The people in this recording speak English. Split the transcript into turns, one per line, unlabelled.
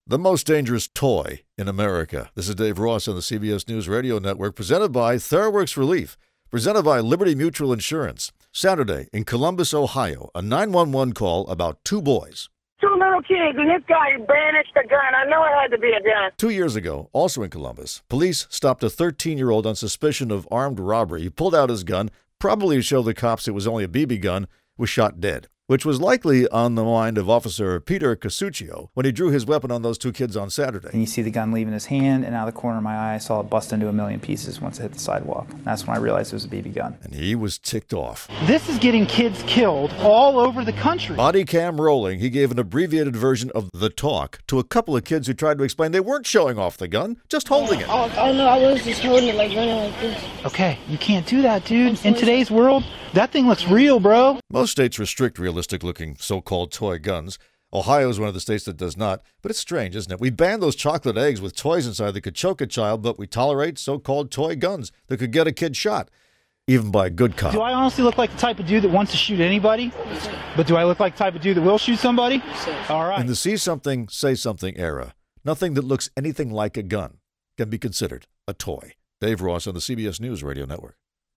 The most dangerous toy in America. This is Dave Ross on the CBS News Radio Network, presented by TheraWorks Relief, presented by Liberty Mutual Insurance. Saturday in Columbus, Ohio, a 911 call about two boys.
Two little kids, and this guy brandished a gun. I know it had to be a gun.
2 years ago, also in Columbus, police stopped a 13-year-old on suspicion of armed robbery. He pulled out his gun, probably to show the cops it was only a BB gun, was shot dead, which was likely on the mind of Officer Peter Casuccio when he drew his weapon on those two kids on Saturday.
And you see the gun leaving his hand, and out of the corner of my eye, I saw it bust into a million pieces once it hit the sidewalk. That's when I realized it was a BB gun.
And he was ticked off.
This is getting kids killed all over the country.
Body cam rolling, he gave an abbreviated version of the talk to a couple of kids who tried to explain they weren't showing off the gun, just holding it.
Oh, no, I was just holding it like running like this.
Okay, you can't do that, dude. In today's world, that thing looks real, bro.
Most states restrict realistic-looking so-called toy guns. Ohio is one of the states that does not. But it's strange, isn't it? We ban those chocolate eggs with toys inside that could choke a child, but we tolerate so-called toy guns that could get a kid shot, even by a good cop.
Do I honestly look like the type of dude that wants to shoot anybody? But do I look like the type of dude that will shoot somebody? All right.
In the see something, say something era, nothing that looks anything like a gun can be considered a toy. Dave Ross on the CBS News Radio Network.